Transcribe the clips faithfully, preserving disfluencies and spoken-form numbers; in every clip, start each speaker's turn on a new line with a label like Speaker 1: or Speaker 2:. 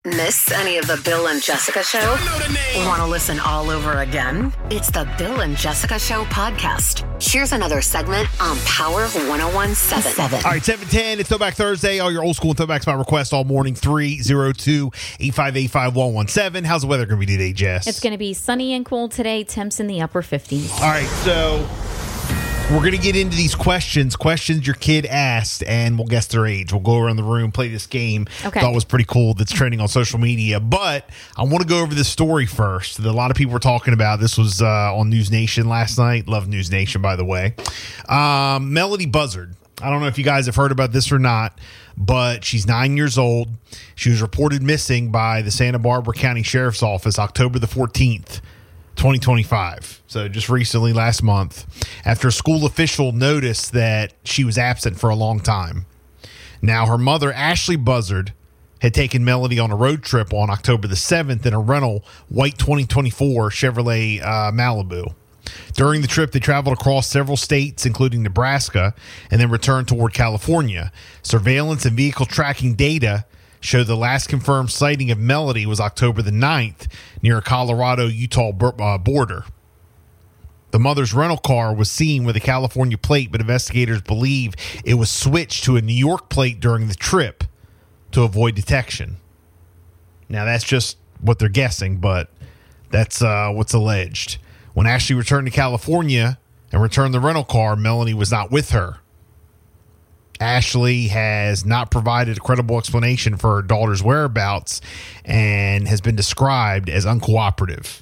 Speaker 1: Miss any of the Bill and Jessica Show? Want to listen all over again? It's the Bill and Jessica Show podcast. Here's another segment on Power one oh one point seven.
Speaker 2: All right, seven ten, it's Throwback Thursday. All your old school throwbacks by request all morning. three oh two, eight five eight, five one one seven. How's the weather going to be today, Jess?
Speaker 3: It's going to be sunny and cool today. Temps in the upper fifties.
Speaker 2: All right, so we're going to get into these questions, questions your kid asked, and we'll guess their age. We'll go around the room, play this game.
Speaker 3: Okay.
Speaker 2: Thought it was pretty cool that's trending on social media. But I want to go over this story first that a lot of people were talking about. This was uh, on News Nation last night. Love News Nation, by the way. Um, Melody Buzzard. I don't know if you guys have heard about this or not, but she's nine years old. She was reported missing by the Santa Barbara County Sheriff's Office October the fourteenth. twenty twenty-five. So just recently, last month, after a school official noticed that she was absent for a long time. Now, her mother, Ashley Buzzard, had taken Melody on a road trip on October the seventh in a rental white twenty twenty-four Chevrolet uh, Malibu. During the trip, they traveled across several states, including Nebraska, and then returned toward California. Surveillance and vehicle tracking data show the last confirmed sighting of Melody was October the ninth near a Colorado-Utah uh, border. The mother's rental car was seen with a California plate, but investigators believe it was switched to a New York plate during the trip to avoid detection. Now, that's just what they're guessing, but that's uh, what's alleged. When Ashley returned to California and returned the rental car, Melody was not with her. Ashley has not provided a credible explanation for her daughter's whereabouts and has been described as uncooperative.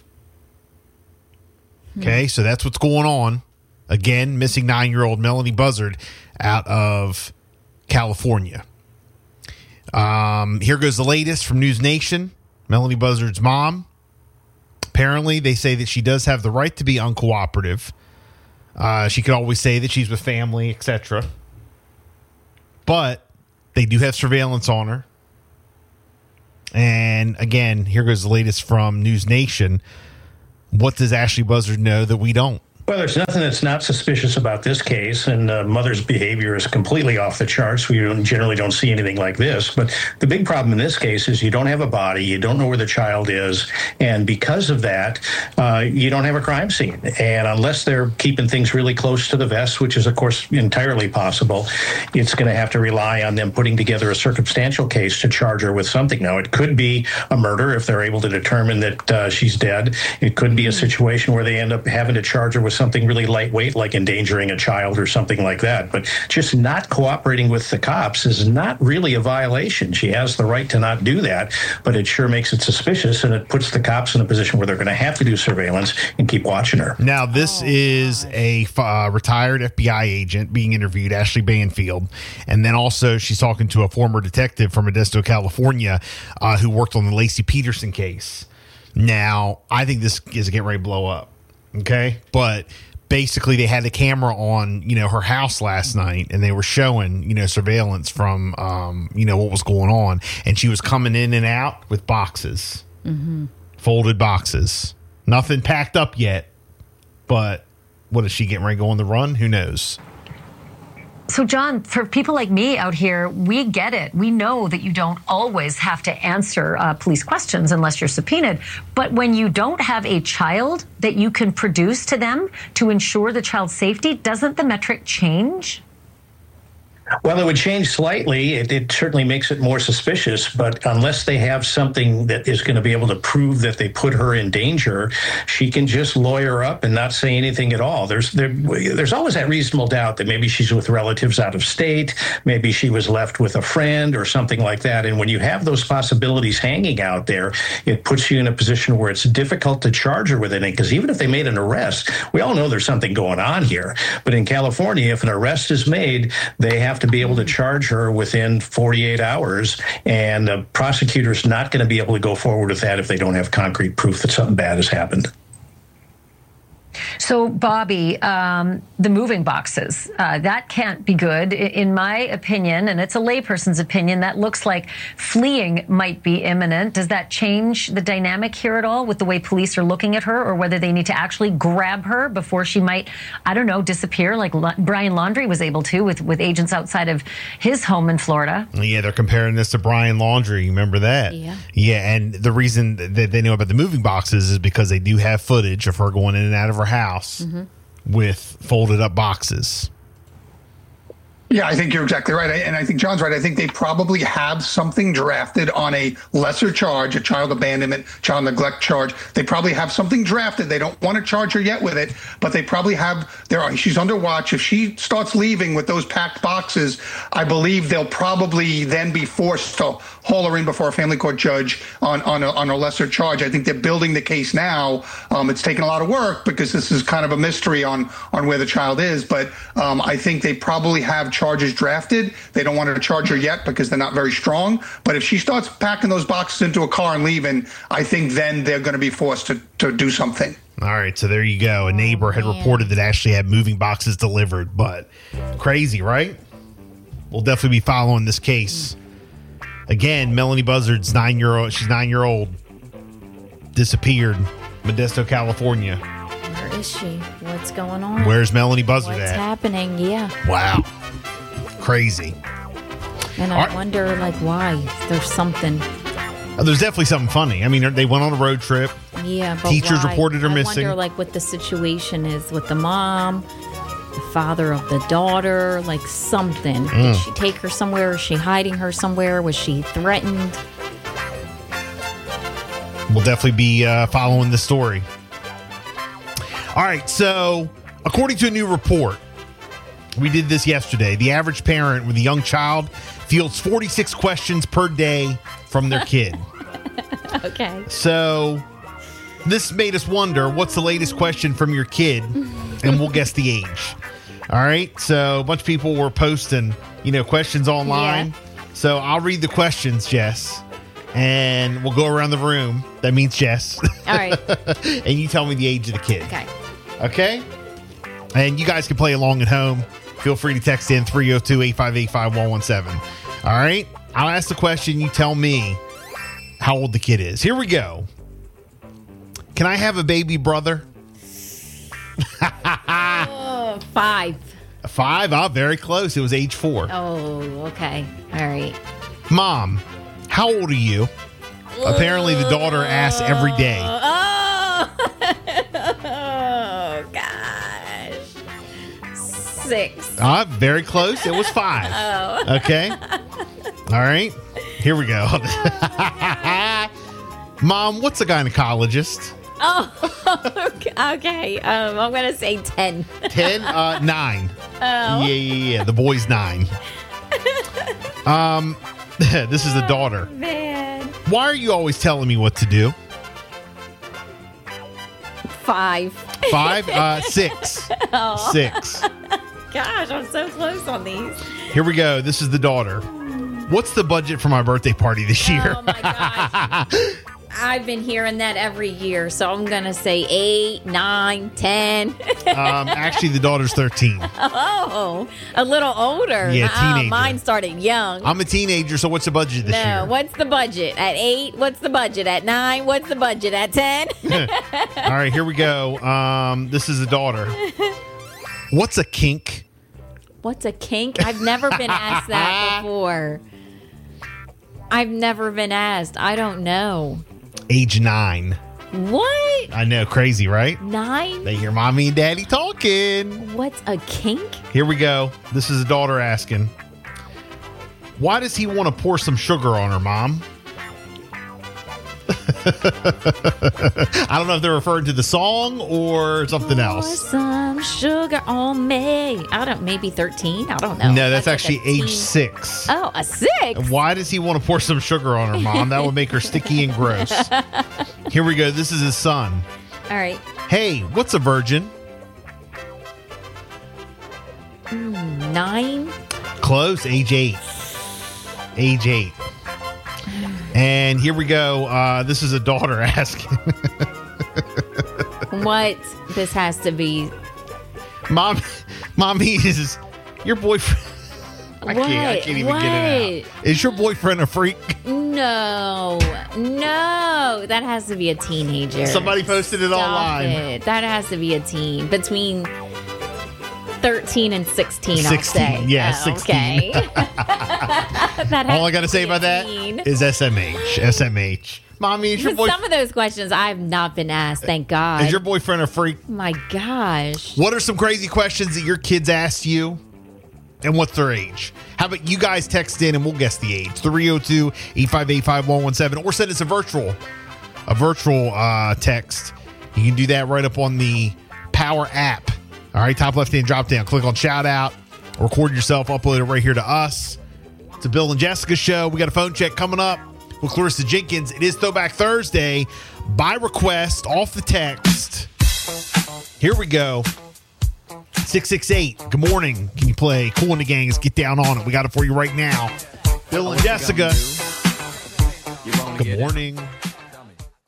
Speaker 2: Okay, so that's what's going on. Again, missing nine-year-old Melody Buzzard out of California. Um, here goes the latest from News Nation. Melody Buzzard's mom. Apparently, they say that she does have the right to be uncooperative. Uh, she could always say that she's with family, et cetera. But they do have surveillance on her. And again, here goes the latest from News Nation. What does Ashley Buzzard know that we don't?
Speaker 4: Well, there's nothing that's not suspicious about this case, and uh, mother's behavior is completely off the charts. We don't, generally don't see anything like this. But the big problem in this case is you don't have a body, you don't know where the child is, and because of that, uh, you don't have a crime scene. And unless they're keeping things really close to the vest, which is, of course, entirely possible, it's going to have to rely on them putting together a circumstantial case to charge her with something. Now, it could be a murder if they're able to determine that uh, she's dead. It could be a situation where they end up having to charge her with something really lightweight, like endangering a child or something like that. But just not cooperating with the cops is not really a violation. She has the right to not do that, but it sure makes it suspicious, and it puts the cops in a position where they're going to have to do surveillance and keep watching her.
Speaker 2: Now, this oh, is gosh. a uh, retired F B I agent being interviewed, Ashley Banfield, and then also she's talking to a former detective from Modesto, California, uh, who worked on the Lacey Peterson case. Now, I think this is getting ready to blow up. Okay, but basically they had the camera on, you know, her house last night, and they were showing, you know, surveillance from, um, you know, what was going on, and she was coming in and out with boxes, mm-hmm. folded boxes, nothing packed up yet. But what is she getting ready to go on the run? Who knows?
Speaker 5: So, John, for people like me out here, we get it. We know that you don't always have to answer uh, police questions unless you're subpoenaed. But when you don't have a child that you can produce to them to ensure the child's safety, doesn't the metric change?
Speaker 4: Well, it would change slightly. It, it certainly makes it more suspicious, but unless they have something that is going to be able to prove that they put her in danger, she can just lawyer up and not say anything at all. There's there, there's always that reasonable doubt that maybe she's with relatives out of state, maybe she was left with a friend or something like that. And when you have those possibilities hanging out there, it puts you in a position where it's difficult to charge her with anything, because even if they made an arrest, we all know there's something going on here. But in California, if an arrest is made, they have to be able to charge her within forty-eight hours, and the prosecutor's not going to be able to go forward with that if they don't have concrete proof that something bad has happened.
Speaker 5: So, Bobby, um, the moving boxes, uh, that can't be good. In my opinion, and it's a layperson's opinion, that looks like fleeing might be imminent. Does that change the dynamic here at all with the way police are looking at her, or whether they need to actually grab her before she might, I don't know, disappear like La- Brian Laundrie was able to with, with agents outside of his home in Florida?
Speaker 2: Yeah, they're comparing this to Brian Laundrie. Remember that?
Speaker 3: Yeah.
Speaker 2: Yeah, and the reason that they know about the moving boxes is because they do have footage of her going in and out of her house mm-hmm. with folded up boxes.
Speaker 6: Yeah, I think you're exactly right. And I think John's right. I think they probably have something drafted on a lesser charge, a child abandonment, child neglect charge. They probably have something drafted. They don't want to charge her yet with it, but they probably have, there are, she's under watch. If she starts leaving with those packed boxes, I believe they'll probably then be forced to haul her in before a family court judge on, on, a, on a lesser charge. I think they're building the case now. Um, it's taken a lot of work because this is kind of a mystery on, on where the child is, but um, I think they probably have charges drafted. They don't want to charge her yet because they're not very strong. But if she starts packing those boxes into a car and leaving, I think then they're going to be forced to, to do something.
Speaker 2: All right, so there you go. A neighbor had reported that Ashley had moving boxes delivered, but crazy, right? We'll definitely be following this case. Again, Melanie Buzzard's nine-year-old. She's nine-year-old. Disappeared, Modesto, California.
Speaker 3: Where is she? What's going on?
Speaker 2: Where's Melanie Buzzard
Speaker 3: What's
Speaker 2: at?
Speaker 3: happening? Yeah.
Speaker 2: Wow. Crazy.
Speaker 3: And I
Speaker 2: Are,
Speaker 3: wonder, like, why? There's something.
Speaker 2: Oh, there's definitely something funny. I mean, they went on a road trip.
Speaker 3: Yeah, but
Speaker 2: Teachers
Speaker 3: why?
Speaker 2: reported her
Speaker 3: I
Speaker 2: missing.
Speaker 3: I wonder, like, what the situation is with the mom, the father of the daughter, like something.
Speaker 2: Mm.
Speaker 3: Did she take her somewhere? Is she hiding her somewhere? Was she threatened?
Speaker 2: We'll definitely be uh, following the story. All right, so according to a new report, we did this yesterday. The average parent with a young child fields forty-six questions per day from their kid.
Speaker 3: Okay.
Speaker 2: So this made us wonder, what's the latest question from your kid? And we'll guess the age. All right. So a bunch of people were posting, you know, questions online. Yeah. So I'll read the questions, Jess, and we'll go around the room. That means Jess.
Speaker 3: All right.
Speaker 2: And you tell me the age of the kid.
Speaker 3: Okay.
Speaker 2: Okay. And you guys can play along at home. Feel free to text in three oh two, eight five eight, five one one seven. All right. I'll ask the question. You tell me how old the kid is. Here we go. Can I have a baby brother?
Speaker 3: Oh, five.
Speaker 2: Five? Oh, very close. It was age four.
Speaker 3: Oh, okay. All right.
Speaker 2: Mom, how old are you? Apparently, the daughter asks every day.
Speaker 3: Oh, oh gosh. Six.
Speaker 2: Ah, very close. It was five.
Speaker 3: Oh.
Speaker 2: Okay. All right. Here we go. Mom, what's a gynecologist?
Speaker 3: Oh, okay. okay. Um, I'm going to say ten.
Speaker 2: ten? Uh, nine.
Speaker 3: Oh.
Speaker 2: Yeah, yeah, yeah. The boy's nine. Um, this is the daughter.
Speaker 3: Oh, man.
Speaker 2: Why are you always telling me what to do?
Speaker 3: Five.
Speaker 2: Five? Uh, six.
Speaker 3: Oh.
Speaker 2: Six.
Speaker 3: Gosh, I'm so close on these.
Speaker 2: Here we go. This is the daughter. What's the budget for my birthday party this year?
Speaker 3: Oh, my gosh. I've been hearing that every year, so I'm going to say eight, nine, ten.
Speaker 2: um, actually, the daughter's thirteen.
Speaker 3: Oh, a little older.
Speaker 2: Yeah,
Speaker 3: Uh-uh,
Speaker 2: teenager.
Speaker 3: mine started young.
Speaker 2: I'm a teenager, so what's the budget this
Speaker 3: no,
Speaker 2: year?
Speaker 3: what's the budget? At eight, what's the budget? At nine, what's the budget? At ten?
Speaker 2: All right, here we go. Um, this is the daughter. What's a kink?
Speaker 3: What's a kink? I've never been asked that before. I've never been asked. I don't know.
Speaker 2: Age nine.
Speaker 3: What?
Speaker 2: I know, crazy, right?
Speaker 3: Nine?
Speaker 2: They hear mommy and daddy talking.
Speaker 3: What's a kink?
Speaker 2: Here we go. This is the daughter asking. Why does he want to pour some sugar on her, Mom? I don't know if they're referring to the song or something
Speaker 3: Pour
Speaker 2: else.
Speaker 3: some sugar on me. I don't, maybe thirteen? I don't know.
Speaker 2: No, that's, that's
Speaker 3: like
Speaker 2: actually
Speaker 3: a
Speaker 2: age
Speaker 3: teen.
Speaker 2: six.
Speaker 3: Oh, a six?
Speaker 2: Why does he want to pour some sugar on her, Mom? That would make her sticky and gross. Here we go. This is his son.
Speaker 3: All right.
Speaker 2: Hey, what's a virgin?
Speaker 3: Mm, nine?
Speaker 2: Close. Age eight. Age eight. And here we go. Uh, this is a daughter asking.
Speaker 3: what? This has to be.
Speaker 2: Mom, mommy is your boyfriend. I
Speaker 3: What?
Speaker 2: can't. I can't even
Speaker 3: What?
Speaker 2: get it out. Is your boyfriend a freak?
Speaker 3: No, no, that has to be a teenager.
Speaker 2: Somebody posted it
Speaker 3: Stop
Speaker 2: online.
Speaker 3: It. That has to be a teen between thirteen and sixteen.
Speaker 2: sixteen,
Speaker 3: I'll say.
Speaker 2: yeah,
Speaker 3: Oh,
Speaker 2: sixteen.
Speaker 3: Okay. That
Speaker 2: All
Speaker 3: has
Speaker 2: I got to
Speaker 3: to
Speaker 2: say
Speaker 3: be
Speaker 2: about
Speaker 3: a
Speaker 2: that
Speaker 3: teen.
Speaker 2: is S M H. S M H. Mommy, is your, boy-
Speaker 3: Some of those questions I've not been asked. Thank God.
Speaker 2: is your boyfriend a freak?
Speaker 3: Oh my gosh.
Speaker 2: What are some crazy questions that your kids asked you? And what's their age? How about you guys text in and we'll guess the age. three oh two, eight five eight, five one one seven or send us a virtual a virtual uh, text. You can do that right up on the Power app. All right, top left hand drop down. Click on shout out. Record yourself. Upload it right here to us. It's a Bill and Jessica show. We got a phone check coming up with Clarissa Jenkins. It is Throwback Thursday by request off the text. Here we go. six six eight. Good morning. Can you play Cool in the Gang? Let's get down on it. We got it for you right now. Bill and Jessica. Good morning.